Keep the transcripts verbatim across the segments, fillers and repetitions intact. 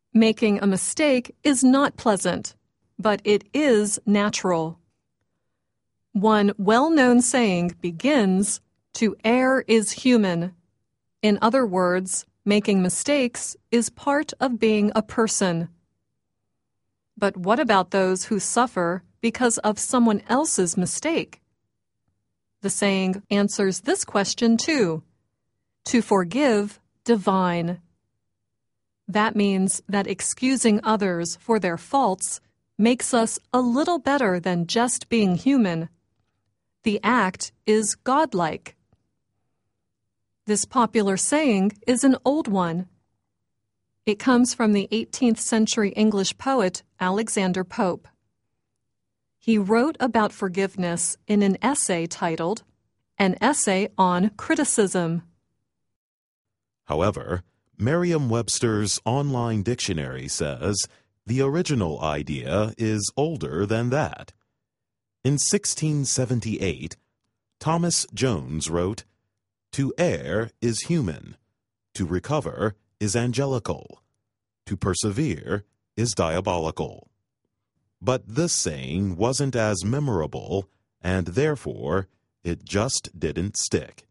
Making a mistake is not pleasant, but it is natural. One well-known saying begins, "To err is human." In other words, making mistakes is part of being a person. But what about those who suffer because of someone else's mistake? The saying answers this question too. To forgive, divine. That means that excusing others for their faults makes us a little better than just being human. The act is godlike. This popular saying is an old one. It comes from the eighteenth century English poet Alexander Pope. He wrote about forgiveness in an essay titled, "An Essay on Criticism." However, Merriam-Webster's online dictionary says the original idea is older than that. In sixteen seventy-eight, Thomas Jones wrote, "To err is human, to recover is angelical, to persevere is diabolical." But this saying wasn't as memorable, and therefore it just didn't stick.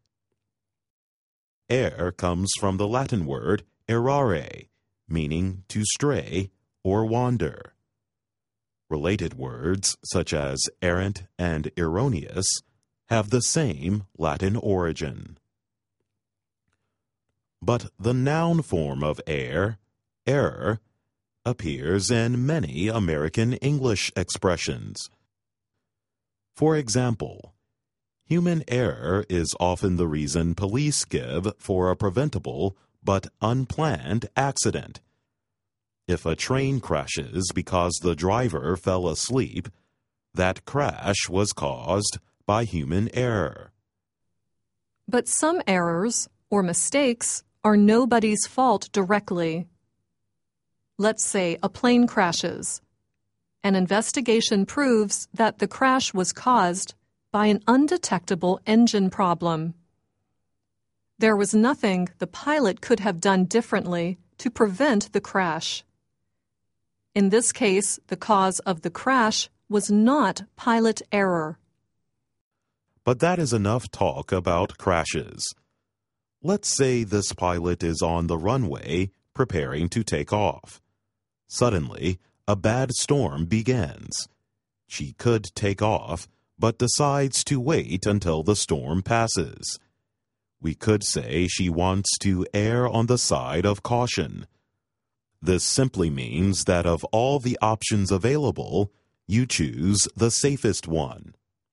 Err comes from the Latin word errare, meaning to stray or wander. Related words, such as errant and erroneous, have the same Latin origin. But the noun form of err, error, appears in many American English expressions. For example, human error is often the reason police give for a preventable but unplanned accident. If a train crashes because the driver fell asleep, that crash was caused by human error. But some errors or mistakes are nobody's fault directly. Let's say a plane crashes. An investigation proves that the crash was caused by an undetectable engine problem. There was nothing the pilot could have done differently to prevent the crash. In this case, the cause of the crash was not pilot error. But that is enough talk about crashes. Let's say this pilot is on the runway preparing to take off. Suddenly, a bad storm begins. She could take off, but decides to wait until the storm passes. We could say she wants to err on the side of caution. This simply means that of all the options available, you choose the safest one.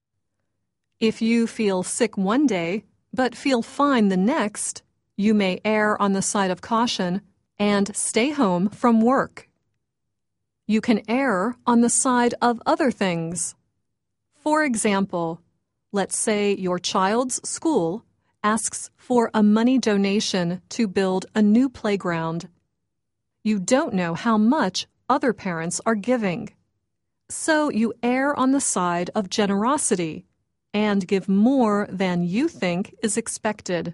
If you feel sick one day, but feel fine the next, you may err on the side of caution and stay home from work. You can err on the side of other things. For example, let's say your child's school asks for a money donation to build a new playground. You don't know how much other parents are giving. So you err on the side of generosity and give more than you think is expected.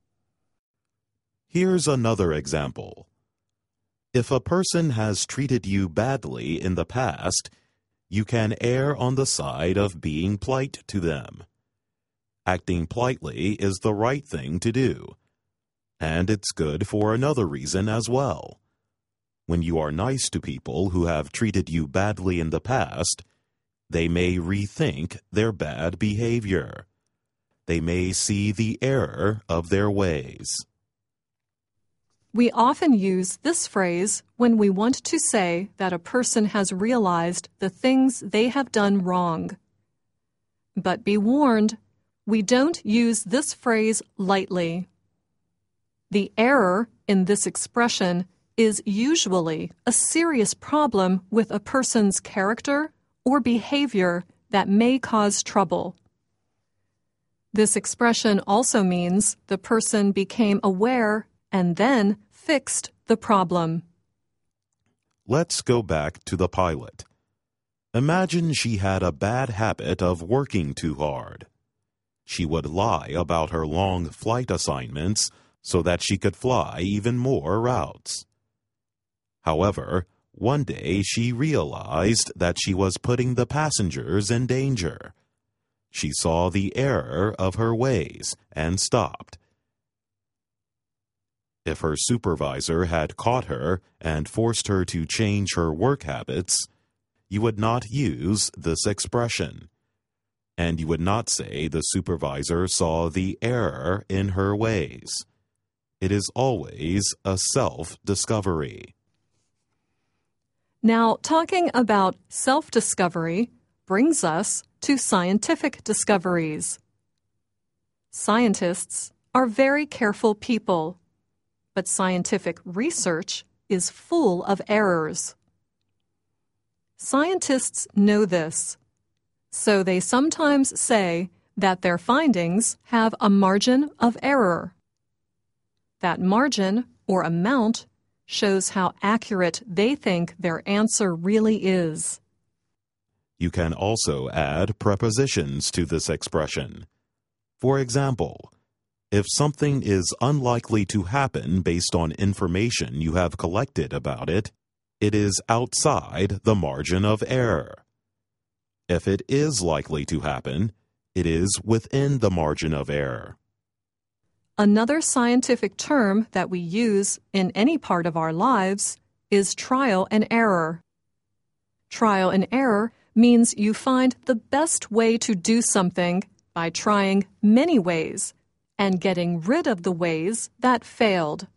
Here's another example. If a person has treated you badly in the past, you can err on the side of being polite to them. Acting politely is the right thing to do, and it's good for another reason as well. When you are nice to people who have treated you badly in the past, they may rethink their bad behavior. They may see the error of their ways. We often use this phrase when we want to say that a person has realized the things they have done wrong. But be warned, we don't use this phrase lightly. The error in this expression is usually a serious problem with a person's character or behavior that may cause trouble. This expression also means the person became aware and then fixed the problem. Let's go back to the pilot. Imagine she had a bad habit of working too hard. She would lie about her long flight assignments so that she could fly even more routes. However, one day she realized that she was putting the passengers in danger. She saw the error of her ways and stopped. If her supervisor had caught her and forced her to change her work habits, you would not use this expression. And you would not say the supervisor saw the error in her ways. It is always a self-discovery. Now, talking about self-discovery brings us to scientific discoveries. Scientists are very careful people, but scientific research is full of errors. Scientists know this, so they sometimes say that their findings have a margin of error. That margin, or amount, shows how accurate they think their answer really is. You can also add prepositions to this expression. For example, if something is unlikely to happen based on information you have collected about it, it is outside the margin of error. If it is likely to happen, it is within the margin of error. Another scientific term that we use in any part of our lives is trial and error. Trial and error means you find the best way to do something by trying many ways and getting rid of the ways that failed.